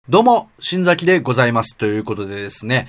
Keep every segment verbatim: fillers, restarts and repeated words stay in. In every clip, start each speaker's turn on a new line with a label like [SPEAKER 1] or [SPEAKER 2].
[SPEAKER 1] どうも、新崎でございます。ということでですね、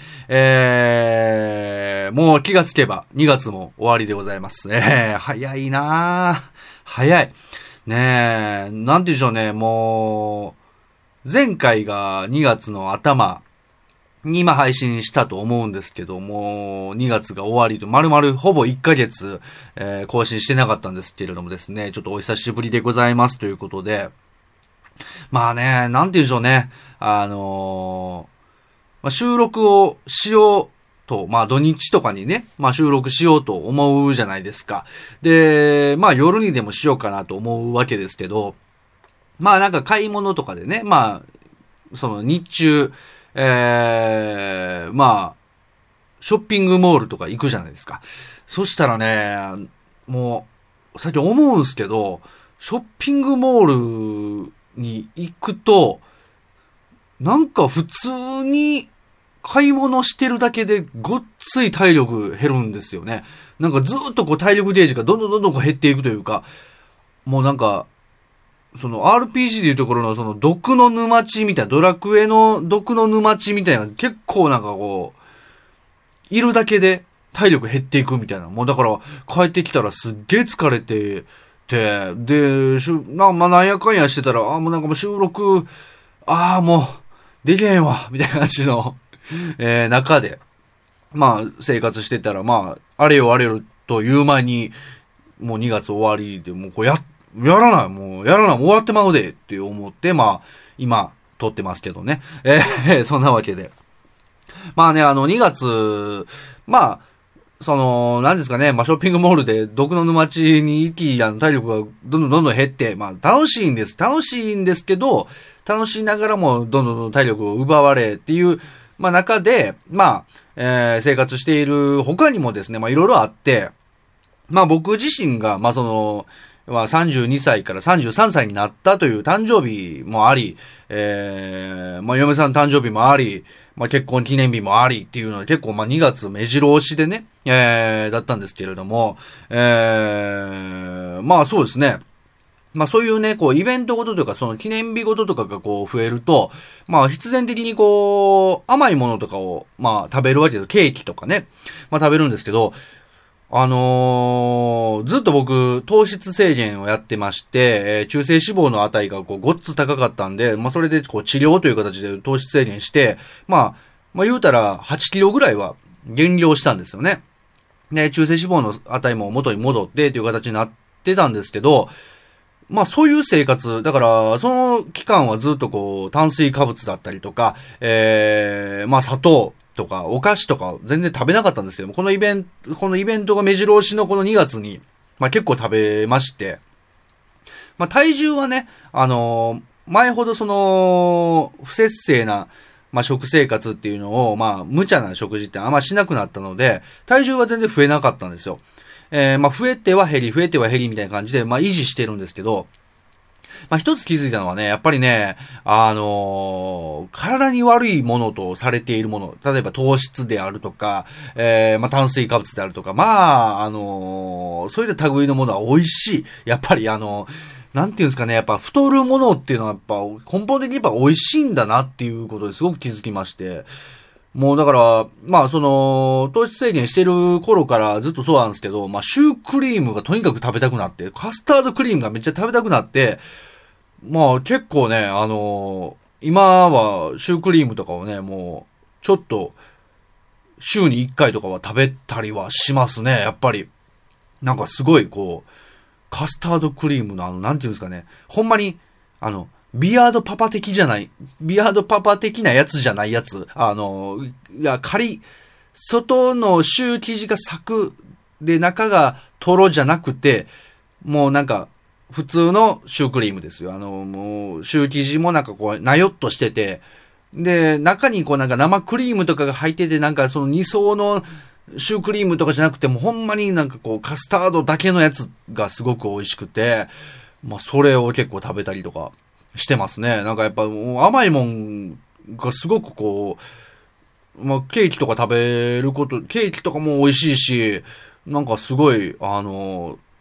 [SPEAKER 1] えー、もう気がつけばにがつも終わりでございますね。早いなぁ。早い。ねえ、なんて言うんでしょうね、もう、前回がにがつの頭に今配信したと思うんですけども、にがつが終わりと、丸々ほぼいっかげつ、えー、更新してなかったんですけれどもですね、ちょっとお久しぶりでございますということで、まあね、なんて言うんでしょうね。あのーまあ、収録をしようと、まあ土日とかにね、まあ収録しようと思うじゃないですか。で、まあ夜にでもしようかなと思うわけですけど、まあなんか買い物とかでね、まあ、その日中、えー、まあ、ショッピングモールとか行くじゃないですか。そしたらね、もう、最近思うんですけど、ショッピングモールに行くと、なんか普通に買い物してるだけでごっつい体力減るんですよね。なんかずーっとこう体力ゲージがどんどんどんどんこう減っていくというか、もうなんか、その アールピージー でいうところのその毒の沼地みたいな、ドラクエの毒の沼地みたいな、結構なんかこう、いるだけで体力減っていくみたいな。もうだから帰ってきたらすっげー疲れてて、で、しゅなまあ、なんやかんやしてたら、あ、もうなんかもう収録、ああ、もう、できへんわ、みたいな感じの、えー、中で、まあ、生活してたら、まあ、あれよあれよという前に、もうにがつ終わりで、もうこうや、やらない、もう、やらない、もう終わってまうで、って思って、まあ、今、撮ってますけどね。えー、そんなわけで。まあね、あの、にがつ、まあ、その、何ですかね、まあ、ショッピングモールで毒の沼地に行き、あの、体力がどんどんどんどん減って、まあ、楽しいんです。楽しいんですけど、楽しいながらも、どんどんどん体力を奪われっていう、まあ、中で、まあ、えー、生活している他にもですね、まあ、いろいろあって、まあ、僕自身が、まあ、その、まあ、さんじゅうにさいからさんじゅうさんさいになったという誕生日もあり、えー、まあ、嫁さん誕生日もあり、まあ、結婚記念日もありっていうので結構まあにがつ目白押しでね、えー、だったんですけれども、えー、まあそうですね。まあそういうね、こうイベントごととかその記念日ごととかがこう増えると、まあ必然的にこう甘いものとかをまあ食べるわけです。ケーキとかね、まあ食べるんですけど、あのー、ずっと僕、糖質制限をやってまして、えー、中性脂肪の値がこうごっつ高かったんで、まあ、それでこう治療という形で糖質制限して、まあ、まあ、言うたらはちキロぐらいは減量したんですよね。で、中性脂肪の値も元に戻ってという形になってたんですけど、まあそういう生活、だからその期間はずっとこう炭水化物だったりとか、えー、まあ砂糖、とか、お菓子とか全然食べなかったんですけども、このイベント、このイベントが目白押しのこのにがつに、まあ結構食べまして、まあ体重はね、あのー、前ほどその、不節制な、まあ食生活っていうのを、まあ無茶な食事ってあんましなくなったので、体重は全然増えなかったんですよ。えー、まあ増えては減り、増えては減りみたいな感じで、まあ維持してるんですけど、まあ、一つ気づいたのはね、やっぱりね、あのー、体に悪いものとされているもの、例えば糖質であるとか、えー、まあ、炭水化物であるとか、まあ、あのー、そういった類のものは美味しい。やっぱりあのー、なんていうんですかね、やっぱ太るものっていうのはやっぱ根本的にやっぱ美味しいんだなっていうことですごく気づきまして、もうだから、まあその、糖質制限してる頃からずっとそうなんですけど、まあシュークリームがとにかく食べたくなって、カスタードクリームがめっちゃ食べたくなって、まあ結構ね、あのー、今はシュークリームとかをね、もう、ちょっと、週にいっかいとかは食べたりはしますね、やっぱり。なんかすごいこう、カスタードクリームのあの、なんていうんですかね、ほんまに、あの、ビアードパパ的じゃない、ビアードパパ的なやつじゃないやつ、あの、いや、仮、外のシュー生地がサクで中がトロじゃなくて、もうなんか、普通のシュークリームですよ。あの、もう、シュー生地もなんかこう、なよっとしてて、で、中にこうなんか生クリームとかが入ってて、なんかそのに層のシュークリームとかじゃなくても、ほんまになんかこう、カスタードだけのやつがすごく美味しくて、まあ、それを結構食べたりとかしてますね。なんかやっぱもう甘いもんがすごくこう、まあ、ケーキとか食べること、ケーキとかも美味しいし、なんかすごい、あの、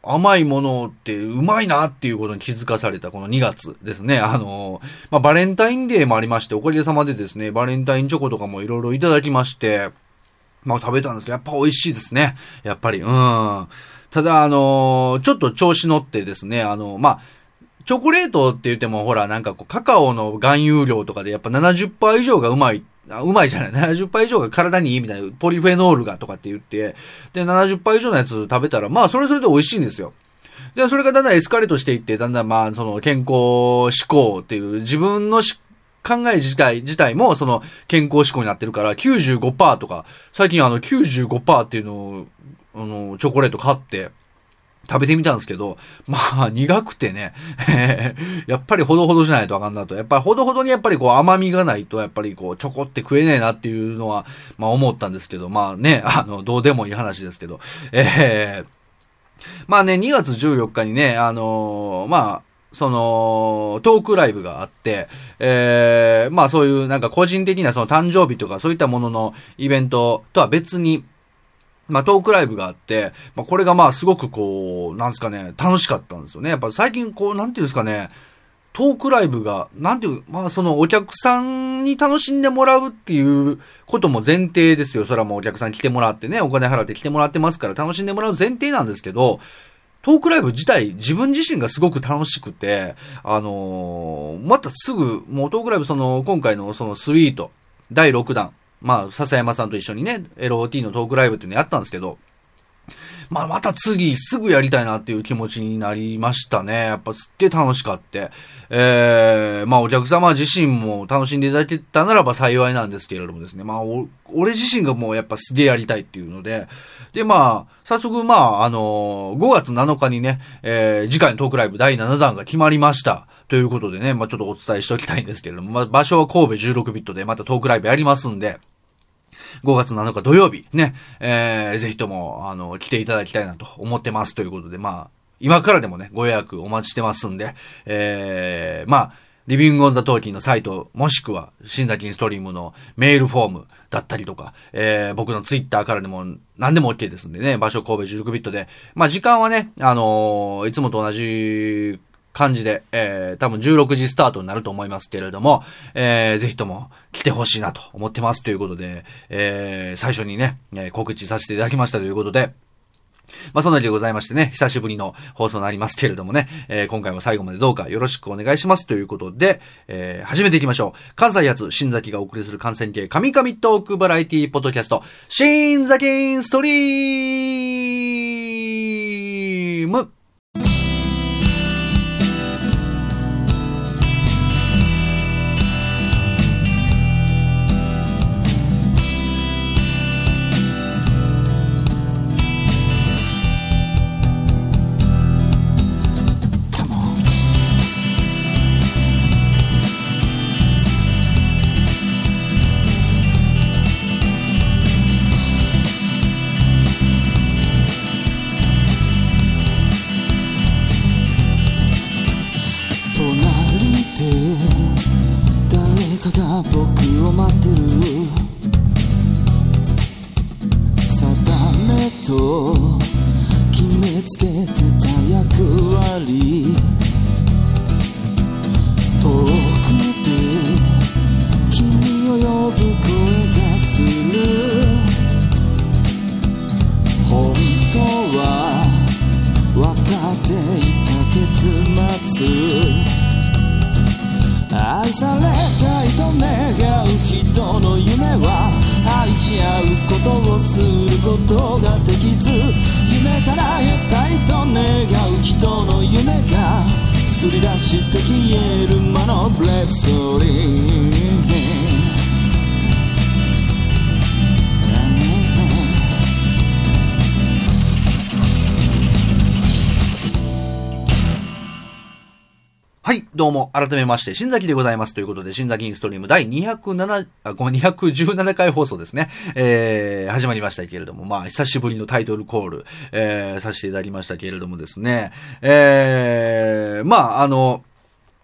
[SPEAKER 1] 甘いものってうまいなっていうことに気づかされたこのにがつですね。あの、まあ、バレンタインデーもありまして、おかげさまでですね、バレンタインチョコとかもいろいろいただきまして、まあ、食べたんですけど、やっぱ美味しいですね。やっぱり、うん。ただ、あの、ちょっと調子乗ってですね、あの、まあ、チョコレートって言っても、ほら、なんかこう、カカオの含有量とかで、やっぱ ななじゅっパーセント 以上がうまい。あ、うまいじゃない。ななじゅっパーセント 以上が体にいいみたいな、ポリフェノールがとかって言って、で、ななじゅっパーセント 以上のやつ食べたら、まあ、それそれで美味しいんですよ。で、それがだんだんエスカレートしていって、だんだんまあ、その、健康志向っていう、自分のし考え自体、自体も、その、健康志向になってるから、きゅうじゅうごパーセント とか、最近あの、きゅうじゅうごパーセント っていうのを、あの、チョコレート買って、食べてみたんですけど、まあ、苦くてね、やっぱりほどほどじゃないとあかんなと。やっぱりほどほどにやっぱりこう甘みがないと、やっぱりこう、チョコって食えねえなっていうのは、まあ思ったんですけど、まあね、あの、どうでもいい話ですけど、えー、まあね、にがつじゅうよっかにね、あのー、まあ、その、トークライブがあって、えー、まあそういうなんか個人的なその誕生日とかそういったもののイベントとは別に、まあ、トークライブがあって、まあ、これがまあ、すごくこう、なんですかね、楽しかったんですよね。やっぱ最近こう、なんていうんですかね、トークライブが、なんていう、まあ、そのお客さんに楽しんでもらうっていうことも前提ですよ。それはもうお客さん来てもらってね、お金払って来てもらってますから楽しんでもらう前提なんですけど、トークライブ自体、自分自身がすごく楽しくて、あのー、またすぐ、もうトークライブその、今回のそのスイート、だいろくだん、まあ、笹山さんと一緒にね、エルオーティー のトークライブっていうのやったんですけど、まあ、また次、すぐやりたいなっていう気持ちになりましたね。やっぱすっげえ楽しかって。えー、まあ、お客様自身も楽しんでいただけたならば幸いなんですけれどもですね。まあ、お俺自身がもうやっぱすげえやりたいっていうので、で、まあ、早速、まあ、あのー、ごがつなのかにね、えー、次回のトークライブだいななだんが決まりました。ということでね、まあ、ちょっとお伝えしておきたいんですけれども、まあ、場所は神戸じゅうろくビットでまたトークライブやりますんで、ごがつなのか土曜日ね、えー、ぜひとも、あの、来ていただきたいなと思ってますということで、まあ、今からでもね、ご予約お待ちしてますんで、えー、まあ、リビングオンザトーキーのサイト、もしくは、新崎ストリームのメールフォームだったりとか、えー、僕のツイッターからでも何でも OK ですんでね、場所神戸じゅうろくビットで、まあ、時間はね、あのー、いつもと同じ感じで、えー、多分じゅうろくじスタートになると思いますけれども、えー、ぜひとも来てほしいなと思ってますということで、えー、最初にね、えー、告知させていただきましたということで、まあ、そんなわけでございましてね、久しぶりの放送になりますけれどもね、えー、今回も最後までどうかよろしくお願いしますということで、えー、始めていきましょう。関西発、新崎がお送りする感染系神々トークバラエティポッドキャスト、新崎ストリーム。
[SPEAKER 2] 僕を待ってる定めと決めつけてた役割遠くで君を呼ぶ声がする本当は分かっていた結末愛されたいと願う人の夢は愛し合うことをすることができず夢叶えたいと願う人の夢が作り出して消える魔のブレックストーリー
[SPEAKER 1] はい、どうも、改めまして、新崎でございます。ということで、新崎インストリームだいにひゃくなな、あ、ごめん、にひゃくじゅうななかい放送ですね。えー、始まりましたけれども、まあ、久しぶりのタイトルコール、えー、させていただきましたけれどもですね。えー、まあ、あの、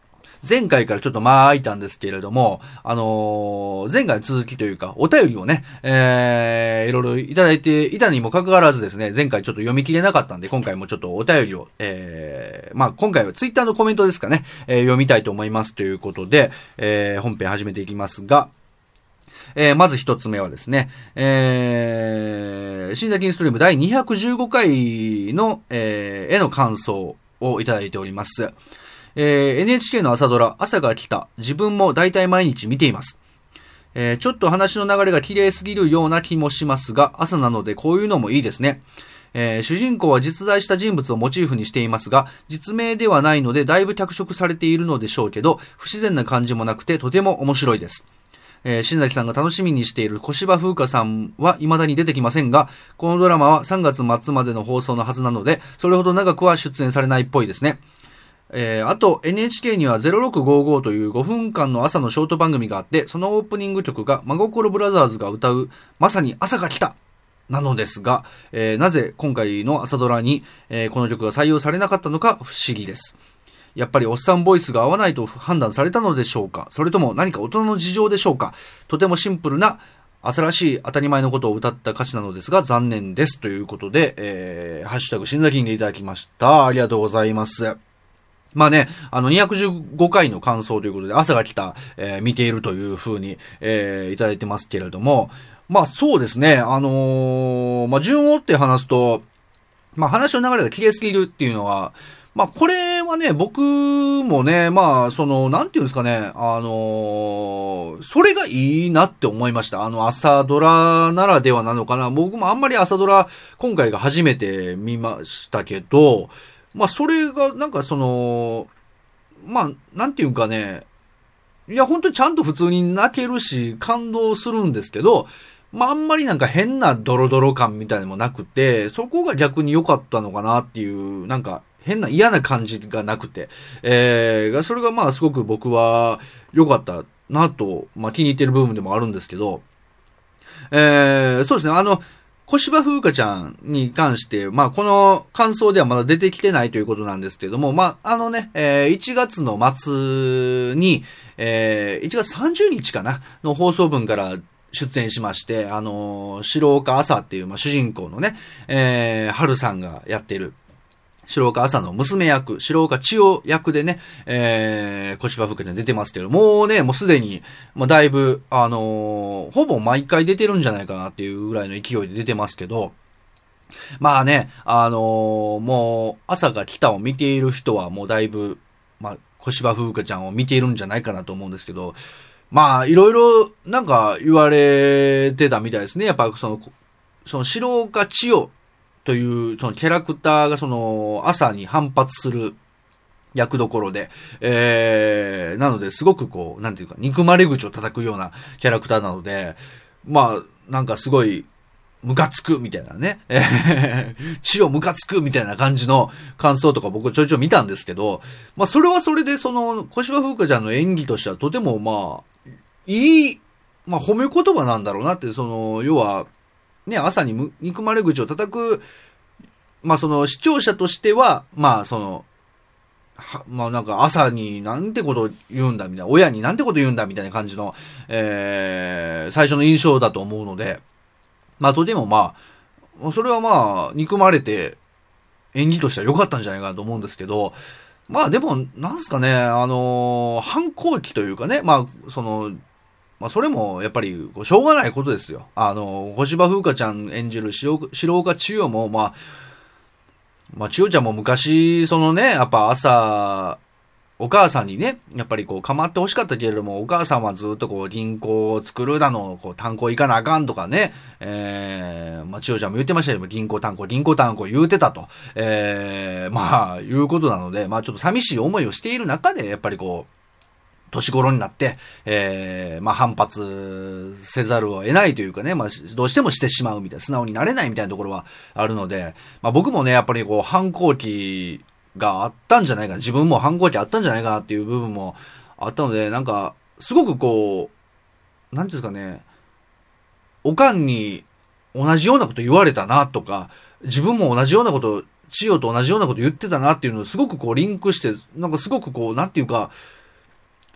[SPEAKER 1] 前回からちょっと間空いたんですけれども、あのー、前回の続きというか、お便りをね、えー、いろいろいただいていたにもかかわらずですね、前回ちょっと読み切れなかったんで、今回もちょっとお便りを、えー、まあ、今回はツイッターのコメントですかね、えー、読みたいと思いますということで、えー、本編始めていきますが、えー、まず一つ目はですね、えー、新崎インストリームだいにひゃくじゅうごかいの、えー、への感想をいただいております。えー、エヌエイチケー の朝ドラ、朝が来た。自分も大体毎日見ています。えー、ちょっと話の流れが綺麗すぎるような気もしますが、朝なのでこういうのもいいですね。えー、主人公は実在した人物をモチーフにしていますが、実名ではないのでだいぶ脚色されているのでしょうけど、不自然な感じもなくてとても面白いです。えー、新崎さんが楽しみにしている小芝風花さんは未だに出てきませんが、このドラマはさんがつ末までの放送のはずなので、それほど長くは出演されないっぽいですね。えー、あと エヌエイチケー にはゼロろくごーごーというごふんかんの朝のショート番組があって、そのオープニング曲が真心ブラザーズが歌うまさに朝が来たなのですが、えー、なぜ今回の朝ドラに、えー、この曲が採用されなかったのか不思議です。やっぱりおっさんボイスが合わないと判断されたのでしょうか、それとも何か大人の事情でしょうか。とてもシンプルな朝らしい当たり前のことを歌った歌詞なのですが残念ですということで、えー、ハッシュタグ新崎でいただきました。ありがとうございます。まあね、あの、にひゃくじゅうごかいの感想ということで、朝が来た、えー、見ているという風に、えー、いただいてますけれども、まあそうですね、あのー、まあ順を追って話すと、まあ話の流れが綺麗すぎるっていうのは、まあこれはね、僕もね、まあその、なんていうんですかね、あのー、それがいいなって思いました。あの、朝ドラならではなのかな。僕もあんまり朝ドラ、今回が初めて見ましたけど、まあ、それが、なんかその、まあ、なんていうかね、いや、本当にちゃんと普通に泣けるし、感動するんですけど、まあ、あんまりなんか変なドロドロ感みたいなのもなくて、そこが逆に良かったのかなっていう、なんか、変な嫌な感じがなくて、えー、それがまあ、すごく僕は良かったなと、まあ、気に入ってる部分でもあるんですけど、えー、そうですね、あの、小芝風花ちゃんに関して、まあ、この感想ではまだ出てきてないということなんですけども、まあ、あのね、えー、いちがつの末に、えー、いちがつさんじゅうにちかな、の放送分から出演しまして、あのー、白岡朝っていう、まあ、主人公のね、えー、春さんがやっている、白岡朝の娘役、白岡千代役でね、えー、小芝風花ちゃん出てますけど、もうね、もうすでに、まあ、だいぶ、あのー、ほぼ毎回出てるんじゃないかなっていうぐらいの勢いで出てますけど、まあね、あのー、もう、朝が来たを見ている人はもうだいぶ、まあ、小芝風花ちゃんを見ているんじゃないかなと思うんですけど、まあ、いろいろ、なんか言われてたみたいですね。やっぱ、その、その白岡千代、という、そのキャラクターがその朝に反発する役どころで、えー、なのですごくこう、なんていうか、憎まれ口を叩くようなキャラクターなので、まあ、なんかすごい、ムカつくみたいなね、えー、血をムカつくみたいな感じの感想とか僕ちょいちょい見たんですけど、まあそれはそれでその、小芝風花ちゃんの演技としてはとてもまあ、いい、まあ褒め言葉なんだろうなって、その、要は、ね、朝に憎まれ口を叩く、まあその視聴者としては、まあその、はまあなんか朝になんてことを言うんだみたいな、親になんてこと言うんだみたいな感じの、えー、最初の印象だと思うので、まあとてもまあ、それはまあ、憎まれて演技としては良かったんじゃないかなと思うんですけど、まあでも、なんすかね、あのー、反抗期というかね、まあ、その、まあ、それも、やっぱり、しょうがないことですよ。あの、小芝風花ちゃん演じる白岡千代も、まあ、まあ、千代ちゃんも昔、そのね、やっぱ朝、お母さんにね、やっぱりこう、構って欲しかったけれども、お母さんはずっとこう、銀行を作るだの、こう、炭鉱行かなあかんとかね、えー、まあ、千代ちゃんも言ってましたけども、銀行炭鉱、銀行炭鉱言うてたと、えー、まあ、いうことなので、まあ、ちょっと寂しい思いをしている中で、やっぱりこう、年頃になって、えー、まあ反発せざるを得ないというかね、まあどうしてもしてしまうみたいな、素直になれないみたいなところはあるので、まあ僕もね、やっぱりこう反抗期があったんじゃないかな、自分も反抗期あったんじゃないかなっていう部分もあったので、なんか、すごくこう、なんていうんですかね、おかんに同じようなこと言われたなとか、自分も同じようなこと、千代と同じようなこと言ってたなっていうのをすごくこうリンクして、なんかすごくこう、なんていうか、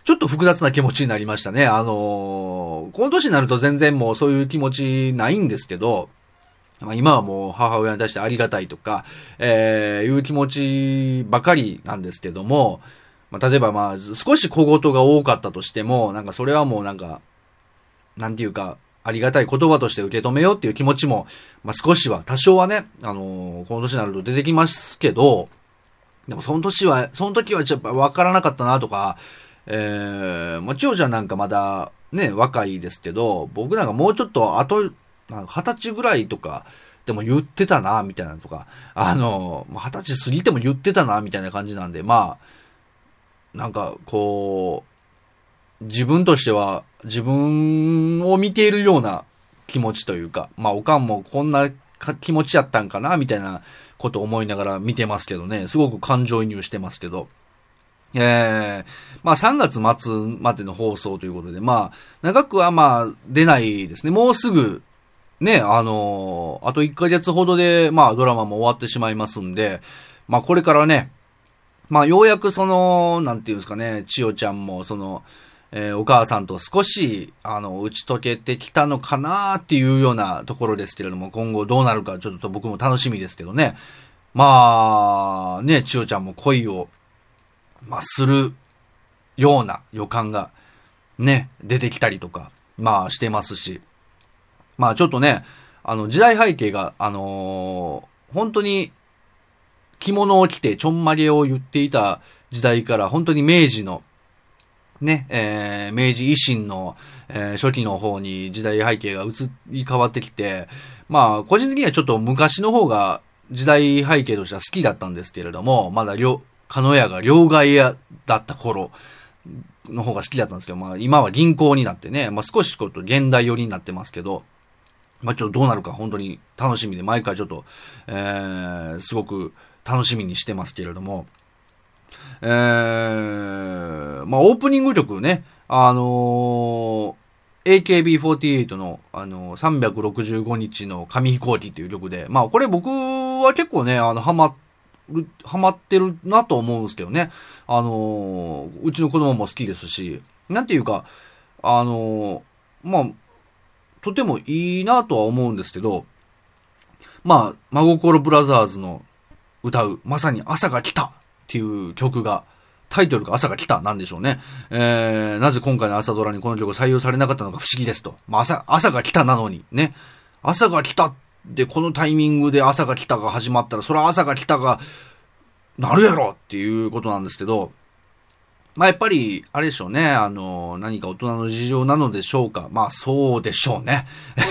[SPEAKER 1] ちょっと複雑な気持ちになりましたね。あのー、この年になると全然もうそういう気持ちないんですけど、まあ、今はもう母親に対してありがたいとか、えー、いう気持ちばかりなんですけども、まあ、例えばまあ、少し小言が多かったとしても、なんかそれはもうなんか、なんていうか、ありがたい言葉として受け止めようっていう気持ちも、まあ、少しは、多少はね、あのー、この年になると出てきますけど、でもその年は、その時はちょっとわからなかったなとか、えー、まあ、千代ちゃんなんかまだね、若いですけど、僕なんかもうちょっと後、二十歳ぐらいとかでも言ってたな、みたいなとか、あの、二十歳過ぎても言ってたな、みたいな感じなんで、まあ、なんか、こう、自分としては、自分を見ているような気持ちというか、まあ、おかんもこんな気持ちやったんかな、みたいなことを思いながら見てますけどね、すごく感情移入してますけど、えー、まあさんがつ末までの放送ということで、まあ、長くはまあ出ないですね。もうすぐ、ね、あのー、あといっかげつほどで、まあドラマも終わってしまいますんで、まあこれからね、まあようやくその、なんていうんですかね、千代ちゃんもその、えー、お母さんと少し、あの、打ち解けてきたのかなっていうようなところですけれども、今後どうなるかちょっと僕も楽しみですけどね。まあ、ね、千代ちゃんも恋を、まあ、するような予感が、ね、出てきたりとか、まあ、してますし。まあ、ちょっとね、あの、時代背景が、あのー、本当に、着物を着てちょんまげを言っていた時代から、本当に明治の、ね、えー、明治維新の、えー、初期の方に時代背景が移り変わってきて、まあ、個人的にはちょっと昔の方が時代背景としては好きだったんですけれども、まだ両、鹿屋が両替屋だった頃の方が好きだったんですけど、まあ今は銀行になってね、まあ少しちょっと現代寄りになってますけど、まあちょっとどうなるか本当に楽しみで、毎回ちょっと、えー、すごく楽しみにしてますけれども、えー、まあオープニング曲ね、あのー、エーケービーフォーティーエイト の、あのー、さんびゃくろくじゅうごにちの紙飛行機っていう曲で、まあこれ僕は結構ね、あの、ハマって、ハマってるなと思うんですけどね。あのー、うちの子供も好きですし、なんていうか、あのー、まあ、とてもいいなとは思うんですけど、まあ、真心ブラザーズの歌う、まさに朝が来たっていう曲が、タイトルが朝が来たなんでしょうね。えー、なぜ今回の朝ドラにこの曲採用されなかったのか不思議ですと。まあ、朝、朝が来たなのに、ね。朝が来たで、このタイミングで朝が来たが始まったら、それは朝が来たが、なるやろっていうことなんですけど、まあやっぱり、あれでしょうね、あの、何か大人の事情なのでしょうか。まあそうでしょうね。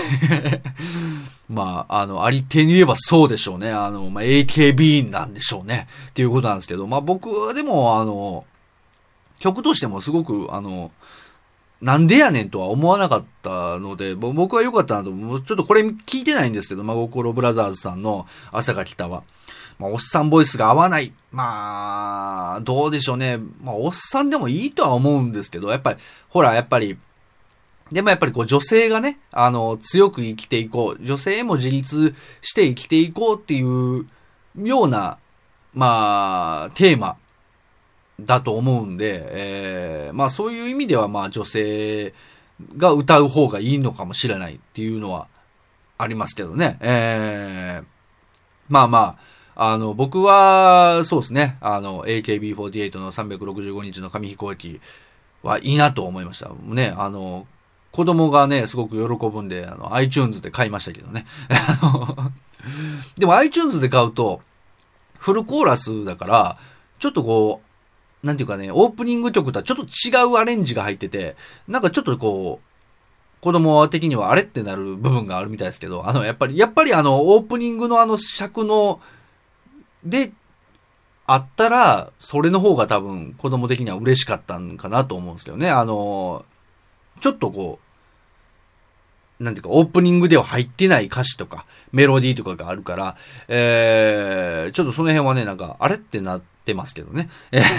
[SPEAKER 1] まあ、あの、ありていに言えばそうでしょうね。あの、まあ エーケービー なんでしょうね。っていうことなんですけど、まあ僕はでも、あの、曲としてもすごく、あの、なんでやねんとは思わなかったので、僕は良かったなと、ちょっとこれ聞いてないんですけど、真心ブラザーズさんの朝が来たは。まあ、おっさんボイスが合わない。まあ、どうでしょうね。まあ、おっさんでもいいとは思うんですけど、やっぱり、ほら、やっぱり、でもやっぱりこう女性がね、あの、強く生きていこう。女性も自立して生きていこうっていうような、まあ、テーマだと思うんで、えー、まあそういう意味ではまあ女性が歌う方がいいのかもしれないっていうのはありますけどね。えー、まあまあ、あの、僕は、そうですね、あの、エーケービーフォーティーエイト のさんびゃくろくじゅうごにちの紙飛行機はいいなと思いました。ね、あの、子供がね、すごく喜ぶんで、あの、iTunes で買いましたけどね。でも iTunes で買うと、フルコーラスだから、ちょっとこう、なんていうかね、オープニング曲とはちょっと違うアレンジが入ってて、なんかちょっとこう、子供的にはあれってなる部分があるみたいですけど、あの、やっぱり、やっぱりあの、オープニングのあの尺の、で、あったら、それの方が多分子供的には嬉しかったんかなと思うんですけどね。あの、ちょっとこう、なんていうか、オープニングでは入ってない歌詞とか、メロディーとかがあるから、えー、ちょっとその辺はね、なんか、あれってなってますけどね。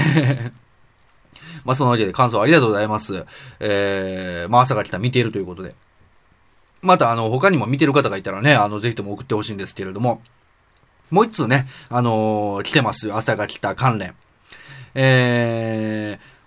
[SPEAKER 1] まあ、そのわけで感想ありがとうございます。えー、まあ、朝が来た見ているということで。また、あの、他にも見てる方がいたらね、あの、ぜひとも送ってほしいんですけれども、もう一通ね、あのー、来てますよ。朝が来た関連。えー、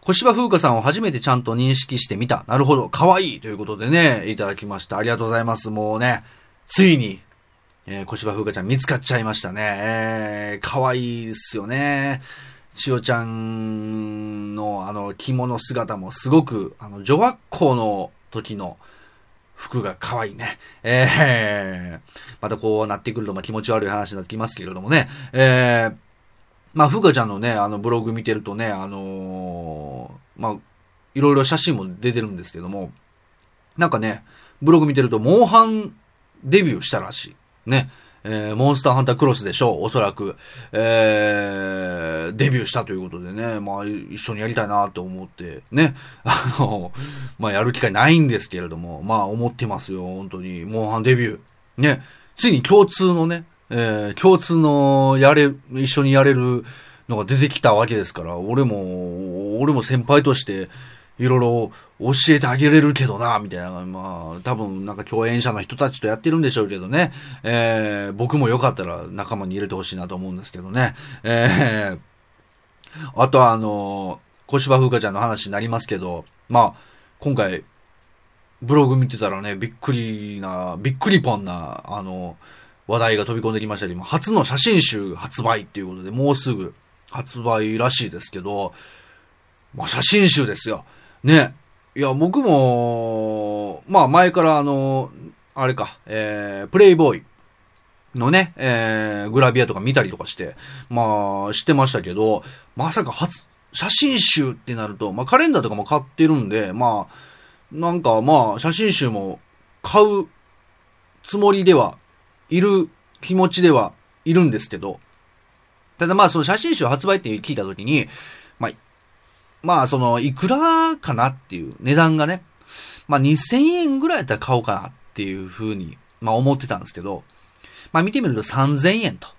[SPEAKER 1] 小芝風花さんを初めてちゃんと認識してみた。なるほど。可愛いということでね、いただきました。ありがとうございます。もうね、ついに、えー、小芝風花ちゃん見つかっちゃいましたね。えー、可愛いですよね。千代ちゃんのあの着物姿もすごく、あの女学校の時の服が可愛いね。えー、またこうなってくるとまあ気持ち悪い話になってきますけれどもね。えー、まあ風花ちゃんのね、あのブログ見てるとね、あのー、まあ、いろいろ写真も出てるんですけども、なんかね、ブログ見てるとモンハンデビューしたらしい。ね。えー、モンスターハンタークロスでしょう。おそらく、えー、デビューしたということでね。まあ、一緒にやりたいなと思って、ね。あの、まあ、やる機会ないんですけれども、まあ、思ってますよ。本当に。モンハンデビュー。ね。ついに共通のね、えー、共通のやれ、一緒にやれるのが出てきたわけですから、俺も、俺も先輩として、いろいろ教えてあげれるけどな、みたいな。まあ、多分なんか共演者の人たちとやってるんでしょうけどね。えー、僕もよかったら仲間に入れてほしいなと思うんですけどね。えー、あとはあの、小芝風花ちゃんの話になりますけど、まあ、今回、ブログ見てたらね、びっくりな、びっくりぽんな、あの、話題が飛び込んできましたけど、初の写真集発売っていうことで、もうすぐ発売らしいですけど、まあ、写真集ですよ。ね。いや、僕も、まあ前からあの、あれか、えー、プレイボーイのね、えー、グラビアとか見たりとかして、まあ、してましたけど、まさか初、写真集ってなると、まあカレンダーとかも買ってるんで、まあ、なんかまあ、写真集も買うつもりではいる気持ちではいるんですけど、ただまあその写真集発売って聞いたときに、まあ、まあ、その、いくらかなっていう値段がね、まあ、にせんえんぐらいやったら買おうかなっていうふうに、まあ、思ってたんですけど、まあ、見てみるとさんぜんえんと。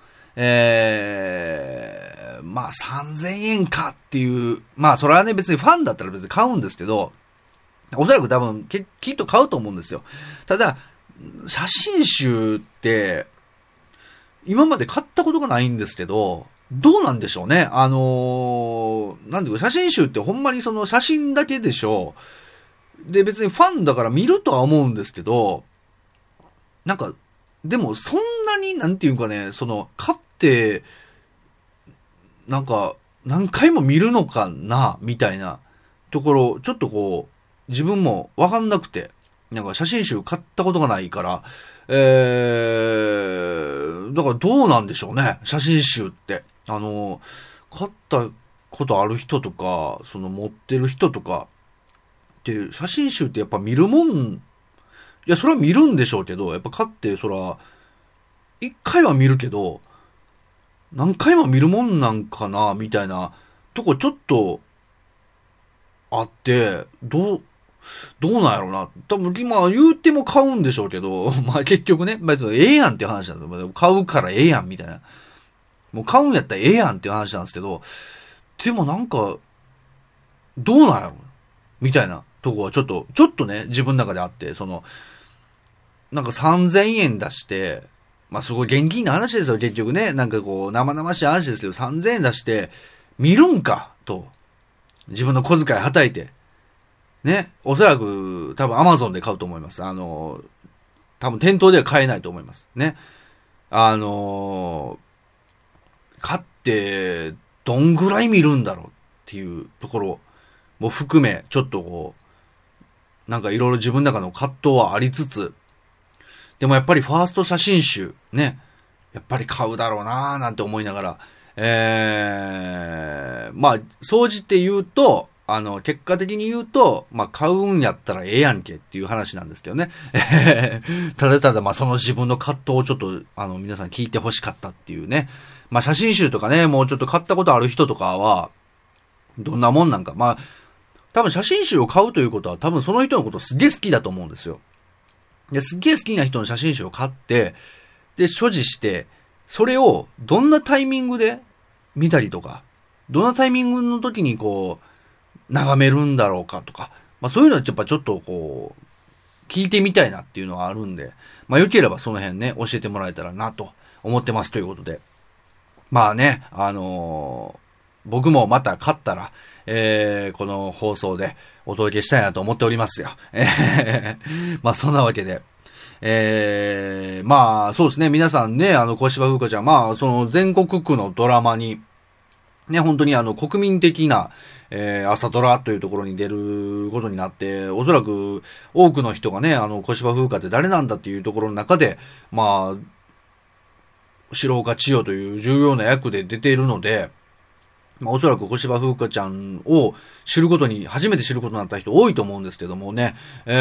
[SPEAKER 1] えー、まあ、さんぜんえんかっていう、まあ、それはね、別にファンだったら別に買うんですけど、おそらく多分、き、きっと買うと思うんですよ。ただ、写真集って、今まで買ったことがないんですけど、どうなんでしょうね。あのー、なんていうか、写真集ってほんまにその写真だけでしょう。で、別にファンだから見るとは思うんですけど、なんか、でもそんなに、なんていうかね、その、買って、なんか、何回も見るのかな、みたいなところ、ちょっとこう、自分もわかんなくて、なんか写真集買ったことがないから、えー、だからどうなんでしょうね、写真集って。あの、買ったことある人とか、その持ってる人とか、っていう、写真集ってやっぱ見るもん、いや、それは見るんでしょうけど、やっぱ買って、そら、一回は見るけど、何回も見るもんなんかな、みたいなとこちょっと、あって、どう、どうなんやろうな。多分、今言うても買うんでしょうけど、まあ結局ね、別にええやんっていう話なんだけど、買うからええやんみたいな。もう買うんやったらええやんっていう話なんですけど、でもなんか、どうなんやろみたいなとこはちょっと、ちょっとね、自分の中であって、その、なんかさんぜんえん出して、まあすごい現金な話ですよ、結局ね。なんかこう、生々しい話ですけど、さんぜんえん出して、見るんかと。自分の小遣いはたいて。ね。おそらく、多分 Amazon で買うと思います。あの、多分店頭では買えないと思います。ね。あの、買って、どんぐらい見るんだろうっていうところも含め、ちょっとこう、なんかいろいろ自分の中の葛藤はありつつ、でもやっぱりファースト写真集、ね、やっぱり買うだろうなーなんて思いながら、えー、まあ、総じて言うと、あの、結果的に言うと、まあ、買うんやったらええやんけっていう話なんですけどね。ただただ、まあ、その自分の葛藤をちょっと、あの、皆さん聞いてほしかったっていうね。まあ、写真集とかね、もうちょっと買ったことある人とかは、どんなもんなんか。まあ、多分写真集を買うということは、多分その人のことすげえ好きだと思うんですよ。で、すげえ好きな人の写真集を買って、で、所持して、それをどんなタイミングで見たりとか、どんなタイミングの時にこう、眺めるんだろうかとか、まあそういうのはやっぱちょっとこう、聞いてみたいなっていうのはあるんで、まあ良ければその辺ね、教えてもらえたらなと思ってますということで。まあね、あのー、僕もまた買ったら、 えー、この放送でお届けしたいなと思っておりますよ。えー、まあそんなわけで、えー、まあそうですね、皆さんね、あの小芝風花ちゃん、まあその全国区のドラマに、ね、本当にあの国民的な、えー、朝ドラというところに出ることになって、おそらく多くの人がね、あの小芝風花って誰なんだっていうところの中で、まあ、白岡千代という重要な役で出ているので、まあ、おそらく小芝風花ちゃんを知ることに、初めて知ることになった人多いと思うんですけどもね、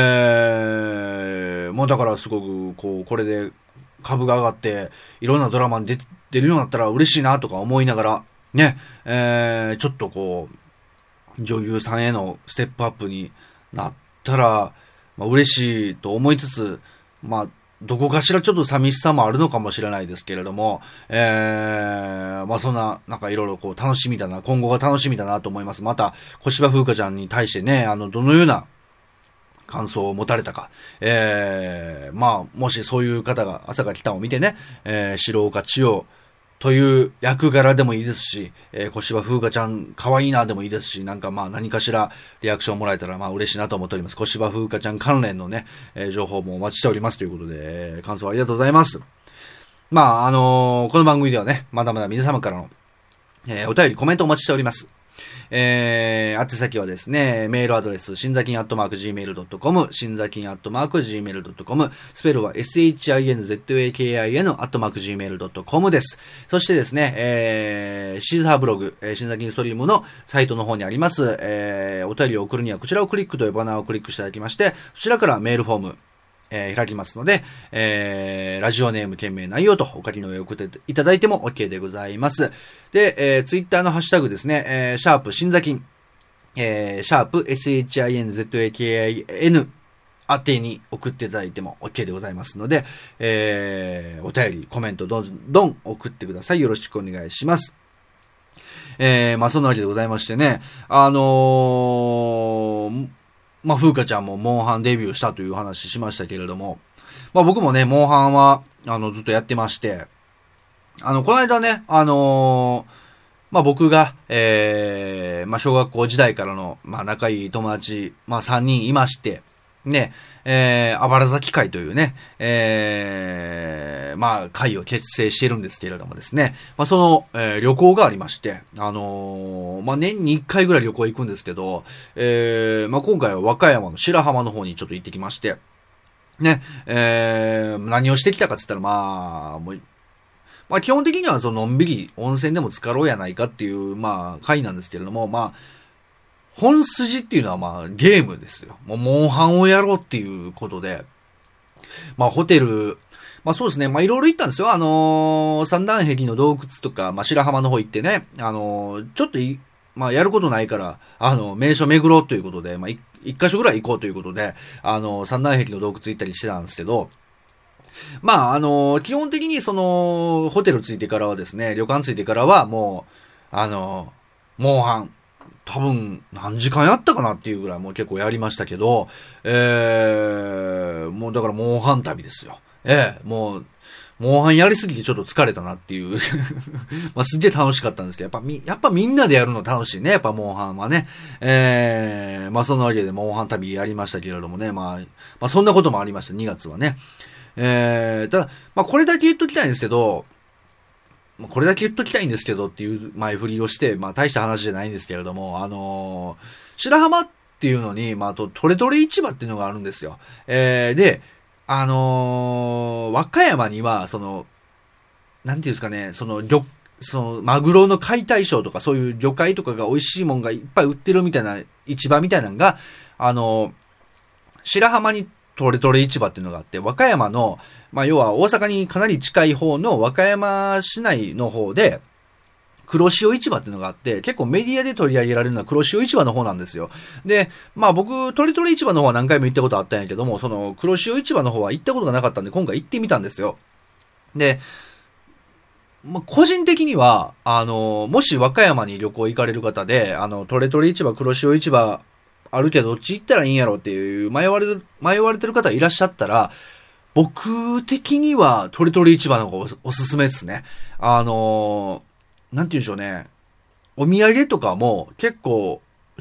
[SPEAKER 1] えー、もうだからすごく、こう、これで株が上がって、いろんなドラマに出、出るようになったら嬉しいなとか思いながら、ね、えー、ちょっとこう、女優さんへのステップアップになったら、まあ、嬉しいと思いつつ、まあ、どこかしらちょっと寂しさもあるのかもしれないですけれども、えー、まあそんな、なんかいろいろこう楽しみだな、今後が楽しみだなと思います。また、小芝風花ちゃんに対してね、あの、どのような感想を持たれたか、えー、まあ、もしそういう方が朝が来たを見てね、えー、白岡千代という役柄でもいいですし、えー、小芝風花ちゃん可愛いなでもいいですし、なんかまあ何かしらリアクションもらえたらまあ嬉しいなと思っております。小芝風花ちゃん関連のね、えー、情報もお待ちしておりますということで、えー、感想ありがとうございます。まああのー、この番組ではね、まだまだ皆様からの、えー、お便りコメントお待ちしております。えー、宛先はですね、メールアドレス、しんざきんアットマーク ジーメールドットコム、しんざきんアットマーク ジーメールドットコム、スペルは エスエイチアイエヌゼットエーケーアイエヌ アットマーク ジーメールドットコム です。そしてですね、えー、シーザーブログ、えー、しんざきんストリームのサイトの方にあります、えー、お便りを送るにはこちらをクリックというバナーをクリックしていただきまして、そちらからメールフォーム、えー、開きますので、えー、ラジオネーム、件名、内容とお書きの上を送っていただいても OK でございます。で、えー、ツイッターのハッシュタグですね、えー、シャープ、しんざきん、えー、シャープ、エスエイチアイエヌゼットエーケーアイエヌ 宛てに送っていただいても OK でございますので、えー、お便り、コメント、どんどん送ってください。よろしくお願いします。えー、まあ、そんなわけでございましてね、あのー、まあ、風花ちゃんもモンハンデビューしたという話しましたけれども、まあ、僕もね、モンハンは、あの、ずっとやってまして、あの、この間ね、あのー、まあ、僕が、えー、まあ、小学校時代からの、まあ、仲いい友達、まあ、さんにんいまして、ね、えー、あばら咲き会というね、えー、まあ、会を結成しているんですけれどもですね、まあ、その、えー、旅行がありまして、あのー、まあ、年にいっかいぐらい旅行行くんですけど、えー、まあ、今回は和歌山の白浜の方にちょっと行ってきまして、ね、えー、何をしてきたかって言ったら、まあ、もう、まあ、基本的にはそののんびり温泉でも浸かろうやないかっていう、まあ、会なんですけれども、まあ、本筋っていうのはまあゲームですよ。もうモンハンをやろうっていうことで、まあホテル、まあそうですね、まあいろいろ行ったんですよ。あのー、三段壁の洞窟とか、まあ白浜の方行ってね、あのー、ちょっとい、まあやることないから、あの、名所巡ろうということで、まあ一箇所ぐらい行こうということで、あのー、三段壁の洞窟行ったりしてたんですけど、まああのー、基本的にその、ホテル着いてからはですね、旅館着いてからはもう、あのー、モンハン、多分何時間やったかなっていうぐらいもう結構やりましたけど、えー、もうだからモンハン旅ですよ。ええー、もう、モンハンやりすぎてちょっと疲れたなっていう。まあすげえ楽しかったんですけど、やっぱみ、やっぱみんなでやるの楽しいね。やっぱモンハンはね。えー、まあそんなわけでモンハン旅やりましたけれどもね。まあ、まあそんなこともありました、にがつはね。えー、ただ、まあこれだけ言っときたいんですけど、これだけ言っときたいんですけどっていう前振りをして、まあ大した話じゃないんですけれども、あのー、白浜っていうのに、まああとトレトレ市場っていうのがあるんですよ。えー、で、あのー、和歌山には、その、なんていうんですかね、その、魚、その、マグロの解体ショーとかそういう魚介とかが美味しいもんがいっぱい売ってるみたいな市場みたいなのが、あのー、白浜にトレトレ市場っていうのがあって、和歌山の、まあ、要は大阪にかなり近い方の和歌山市内の方で、黒潮市場っていうのがあって、結構メディアで取り上げられるのは黒潮市場の方なんですよ。で、まあ僕、トレトレ市場の方は何回も行ったことあったんやけども、その黒潮市場の方は行ったことがなかったんで、今回行ってみたんですよ。で、まあ、個人的には、あの、もし和歌山に旅行行かれる方で、あの、トレトレ市場、黒潮市場あるけど、どっち行ったらいいんやろっていう迷われる、迷われてる方いらっしゃったら、僕的にはトレトレ市場の方が お, おすすめですね。あのー、なんて言うんでしょうね。お土産とかも結構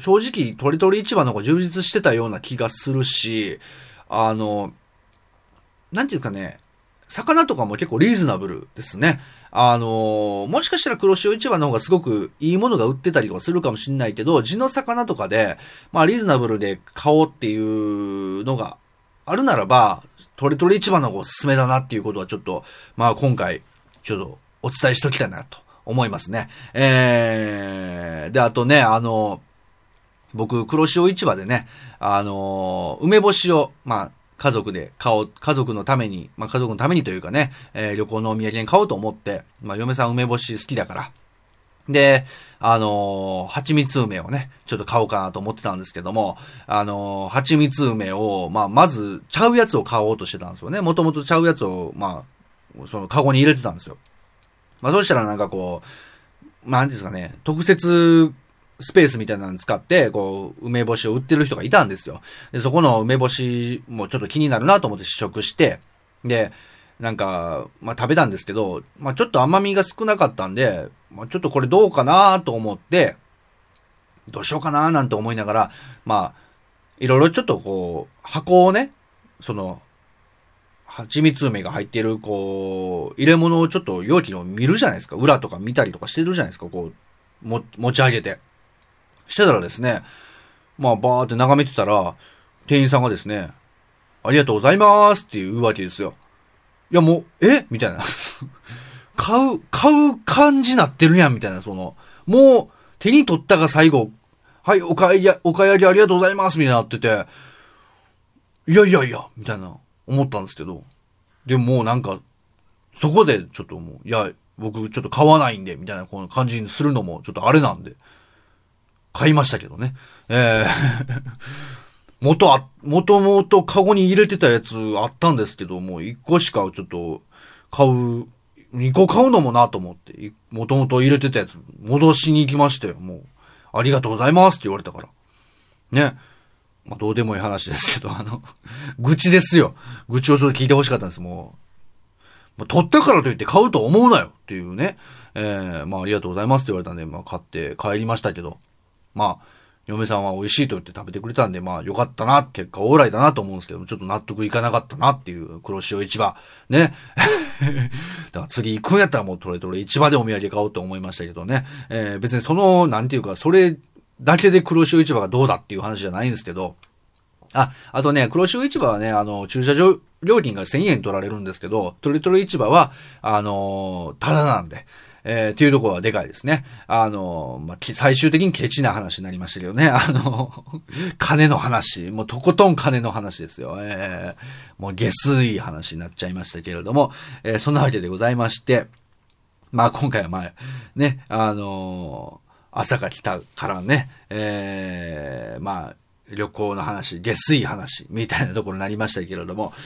[SPEAKER 1] 正直、トリトリ市場の方が充実してたような気がするし、あの、なんていうかね、魚とかも結構リーズナブルですね。あの、もしかしたら黒潮市場の方がすごくいいものが売ってたりとかするかもしれないけど、地の魚とかで、まあリーズナブルで買おうっていうのがあるならば、トリトリ市場の方がおすすめだなっていうことはちょっと、まあ今回、ちょっとお伝えしときたいなと思いますね。えー、で、あとね、あの、僕、黒潮市場でね、あの、梅干しを、まあ、家族で買おう、家族のために、まあ家族のためにというかね、えー、旅行のお土産に買おうと思って、まあ嫁さん梅干し好きだから。で、あのー、蜂蜜梅をね、ちょっと買おうかなと思ってたんですけども、あのー、蜂蜜梅を、まあまず、ちゃうやつを買おうとしてたんですよね。もともとちゃうやつを、まあ、そのカゴに入れてたんですよ。まあそうしたらなんかこう、なんですかね、特設、スペースみたいなの使って、こう、梅干しを売ってる人がいたんですよ。で、そこの梅干しもちょっと気になるなと思って試食して、で、なんか、まあ食べたんですけど、まあちょっと甘みが少なかったんで、まあちょっとこれどうかなと思って、どうしようかななんて思いながら、まあ、いろいろちょっとこう、箱をね、その、蜂蜜梅が入っている、こう、入れ物をちょっと容器を見るじゃないですか。裏とか見たりとかしてるじゃないですか。こう、も、持ち上げて。してたらですね、まあ、バーって眺めてたら、店員さんがですね、ありがとうございますって言うわけですよ。いやもう、えみたいな。買う、買う感じなってるやんみたいな、その、もう、手に取ったが最後、はい、お買い、お買い上げありがとうございますみたいになってて、いやいやいや、みたいな、思ったんですけど、でももうなんか、そこでちょっともう、いや、僕ちょっと買わないんで、みたいなこの感じにするのもちょっとあれなんで、買いましたけどね。えー、元あ、元々カゴに入れてたやつあったんですけど、もう一個しかちょっと買う、二個買うのもなと思って、元々入れてたやつ戻しに行きましたよ。もう、ありがとうございますって言われたから。ね。まあ、どうでもいい話ですけど、あの、愚痴ですよ。愚痴をちょっと聞いてほしかったんです。もう、まあ、取ったからといって買うと思うなよっていうね。えー、まあ、ありがとうございますって言われたんで、まあ、買って帰りましたけど、まあ、嫁さんは美味しいと言って食べてくれたんで、まあ、よかったな、結果オーライだなと思うんですけど、ちょっと納得いかなかったなっていう黒潮市場。ね。だから次行くんやったらもうトレトレ市場でお土産買おうと思いましたけどね。えー、別にその、なんていうか、それだけで黒潮市場がどうだっていう話じゃないんですけど、あ、あとね、黒潮市場はね、あの、駐車場料金がせんえん取られるんですけど、トレトレ市場は、あのー、ただなんで、えー、っていうところはでかいですね。あの、まあ、最終的にケチな話になりましたけどね。あの、金の話。もうとことん金の話ですよ。えー、もう下水話になっちゃいましたけれども、えー、そんなわけでございまして、まあ今回はまあ、ね、あのー、朝が来たからね、えー、まあ、旅行の話、下水話、みたいなところになりましたけれども、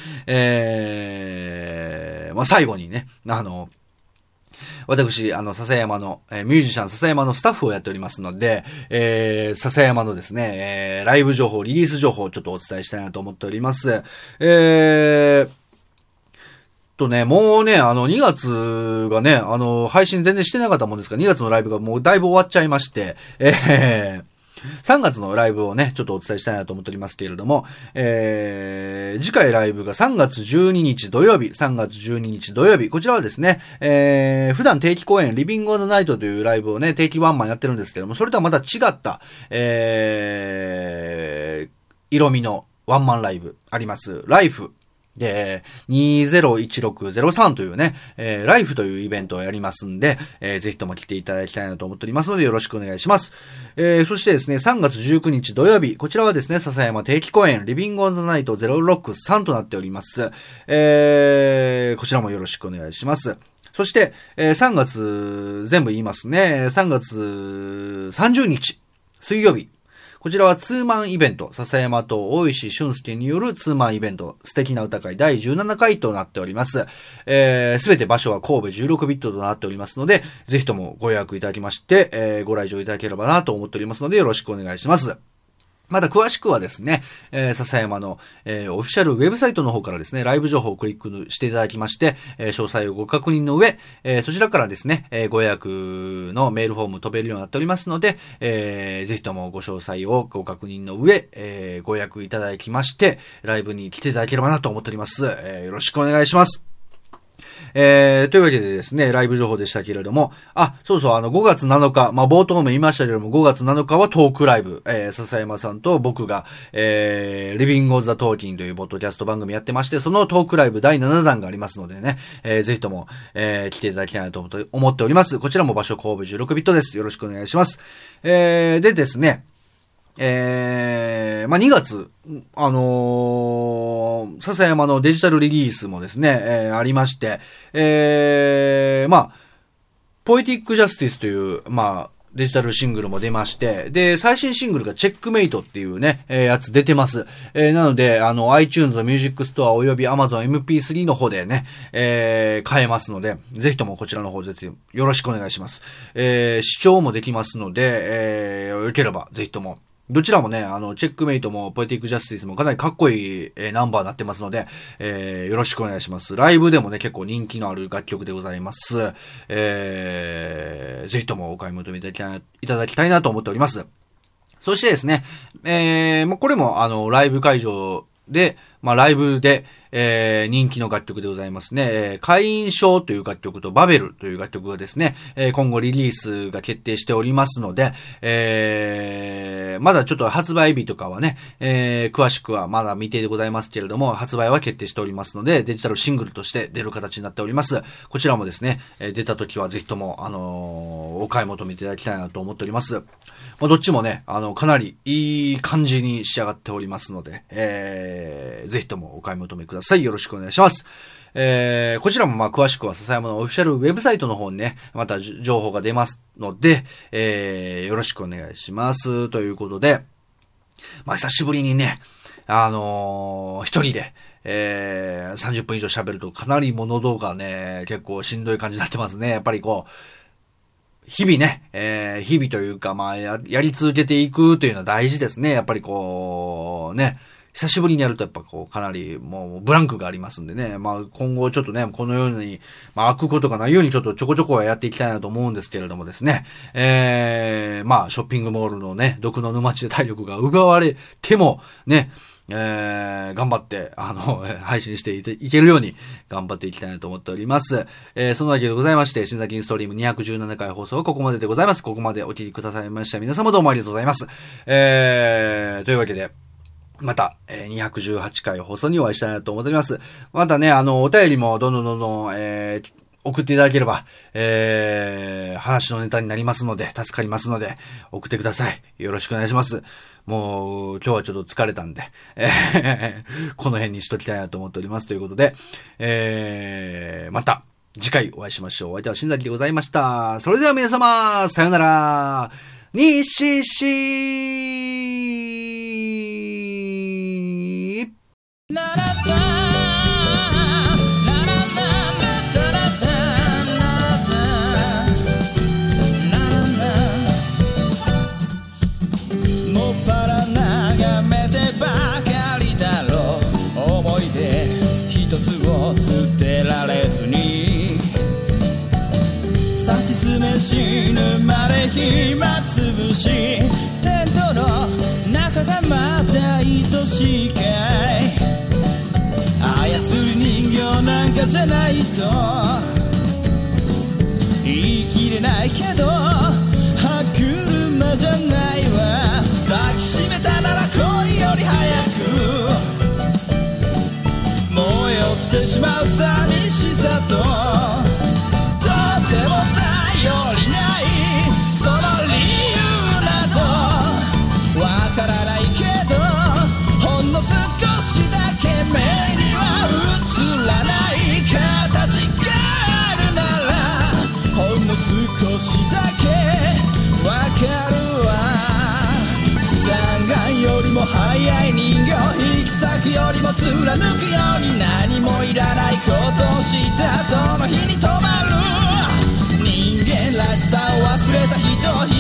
[SPEAKER 1] えー、まあ最後にね、あの、私、あの、笹山の、えー、ミュージシャン笹山のスタッフをやっておりますので、えー、笹山のですね、えー、ライブ情報、リリース情報をちょっとお伝えしたいなと思っております。えー、とね、もうね、あの、にがつがね、あの、配信全然してなかったもんですから、にがつのライブがもうだいぶ終わっちゃいまして、えー、さんがつのライブをね、ちょっとお伝えしたいなと思っておりますけれども、えー、次回ライブがさんがつじゅうににち土曜日、さんがつじゅうににち土曜日、こちらはですね、えー、普段定期公演、リビングオンザナイトというライブをね、定期ワンマンやってるんですけども、それとはまた違った、えー、色味のワンマンライブあります。ライフ。で、にせんじゅうろくゼロさんというね、えー、ライフというイベントをやりますんで、えー、ぜひとも来ていただきたいなと思っておりますのでよろしくお願いします。えー、そしてですね、さんがつじゅうくにち土曜日、こちらはですね、笹山定期公演、リビングオンザナイトゼロろくさんとなっております。えー、こちらもよろしくお願いします。そして、えー、さんがつ、全部言いますね、さんがつさんじゅうにち、水曜日、こちらはツーマンイベント、笹山と大石俊介によるツーマンイベント、素敵な歌会だいじゅうななかいとなっております。えー、すべて場所は神戸じゅうろくビットとなっておりますので、ぜひともご予約いただきまして、えー、ご来場いただければなと思っておりますので、よろしくお願いします。 また詳しくはですね、えー、笹山の、えー、オフィシャルウェブサイトの方からですね、ライブ情報をクリックしていただきまして、えー、詳細をご確認の上、えー、そちらからですね、えー、ご予約のメールフォーム飛べるようになっておりますので、えー、ぜひともご詳細をご確認の上、えー、ご予約いただきまして、ライブに来ていただければなと思っております。えー、よろしくお願いします。えー、というわけでですね、ライブ情報でしたけれども、あ、そうそう、あの、ごがつなのか、まあ、冒頭も言いましたけれども、ごがつなのかはトークライブ、えー、笹山さんと僕が、えー、リビングオブザトーキンというポッドキャスト番組やってまして、そのトークライブだいななだんがありますのでね、えー、ぜひとも、えー、来ていただきたいなと思っております。こちらも場所神戸じゅうろくビットです。よろしくお願いします。えー、でですね、えー、まあ、にがつ、あのー、笹山のデジタルリリースもですね、えー、ありまして、えー、まあ、ポエティックジャスティスという、まあ、デジタルシングルも出まして、で、最新シングルがチェックメイトっていうね、えー、やつ出てます。えー、なので、あの、iTunes のミュージックストアおよび Amazon エムピースリー の方でね、えー、買えますので、ぜひともこちらの方ぜひよろしくお願いします。えー、視聴もできますので、えー、よければぜひとも、どちらもね、あの、チェックメイトもポエティックジャスティスもかなりかっこいい、えー、ナンバーになってますので、えー、よろしくお願いします。ライブでもね、結構人気のある楽曲でございます。えー、ぜひともお買い求めいただきたい、いただきたいなと思っております。そしてですね、えー、もうこれもあの、ライブ会場で、まあ、ライブで、えー、人気の楽曲でございますね。えー、会員証という楽曲とバベルという楽曲がですね、えー、今後リリースが決定しておりますので、えー、まだちょっと発売日とかはね、えー、詳しくはまだ未定でございますけれども、発売は決定しておりますので、デジタルシングルとして出る形になっております。こちらもですね、えー、出た時はぜひとも、あのー、お買い求めいただきたいなと思っております。まあ、どっちもね、あの、かなりいい感じに仕上がっておりますので、えー、ぜひともお買い求めください。よろしくお願いします。えー、こちらもまあ詳しくは笹山のオフィシャルウェブサイトの方にね、また情報が出ますので、えー、よろしくお願いします。ということで、まあ久しぶりにね、あのー、一人で、えー、さんじゅっぷん以上喋るとかなりもう喉がね、結構しんどい感じになってますね。やっぱりこう、日々ね、えー、日々というか、まあや、やり続けていくというのは大事ですね。やっぱりこう、ね、久しぶりにやるとやっぱこう、かなりもうブランクがありますんでね。まあ今後ちょっとね、このように、まあ開くことがないようにちょっとちょこちょこはやっていきたいなと思うんですけれどもですね。えー、まあショッピングモールのね、毒の沼地で体力が奪われても、ね、えー、頑張って、あの、配信していていけるように頑張っていきたいなと思っております。えー、そのわけでございまして、新崎インストリームにひゃくじゅうななかい放送はここまででございます。ここまでお聞きくださいました皆様どうもありがとうございます。えー、というわけで、また、えー、にひゃくじゅうはちかい放送にお会いしたいなと思っております。またね、あの、お便りもどんどんどんどん、えー、送っていただければ、えー、話のネタになりますので、助かりますので、送ってください。よろしくお願いします。もう、今日はちょっと疲れたんで、えー、この辺にしときたいなと思っております。ということで、えー、また、次回お会いしましょう。お相手は新崎でございました。それでは皆様、さよなら。西しなら捨てられずにさしすめ死ぬまで暇つぶしテントの中がまた愛しいかい操る人形なんかじゃないと言い切れないけど歯車じゃないわ抱きしめたなら恋より早く燃え落ちてしまう寂しさととても頼りないその理由などわからないけどほんの少しだけ目には映らない形があるならほんの少しだけわかるわ弾丸よりも速い人形引き裂くよりも貫くように何もいらないことをしたその日に止まる人間らしさを忘れた人